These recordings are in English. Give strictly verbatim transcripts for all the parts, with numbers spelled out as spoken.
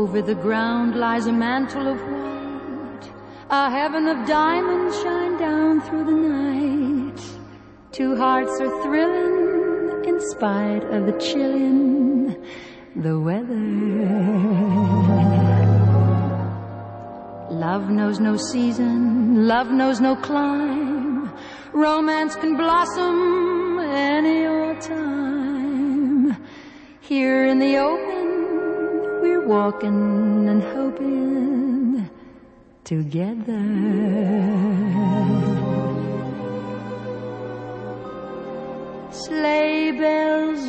Over the ground lies a mantle of white. A heaven of diamonds shine down through the night. Two hearts are thrilling in spite of the chillin' the weather. Love knows no season, love knows no clime. Romance can blossom any old time. Here in the open, we're walking and hoping together. Sleigh bells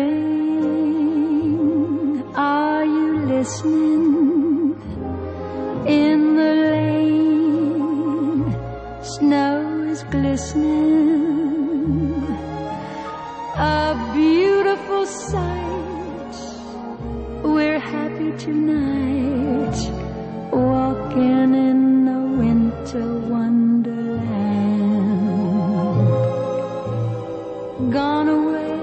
ring, are you listening? In the lane, snow is glistening. A beautiful sight, we're happy tonight, walking in a winter wonderland. Gone away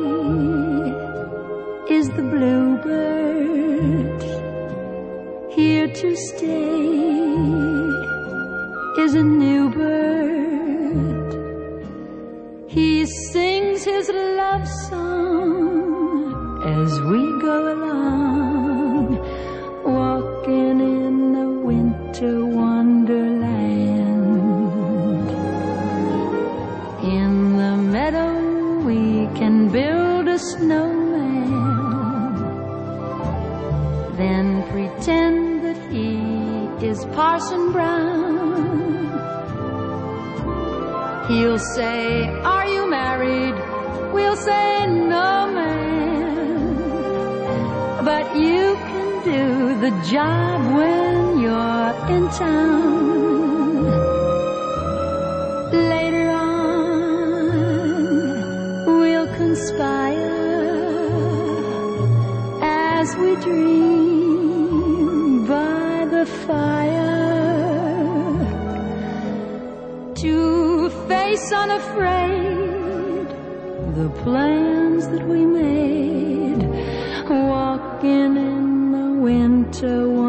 is the bluebird, here to stay is a new bird. He sings his love song as we go along, walking in a winter wonderland. In the meadow we can build a snowman, then pretend he is Parson Brown. He'll say, are you married? We'll say, no, man. But you can do the job when you're in town. Later on, we'll conspire as we dream by the fire, to face unafraid the plans that we made, walking in the winter wonderland.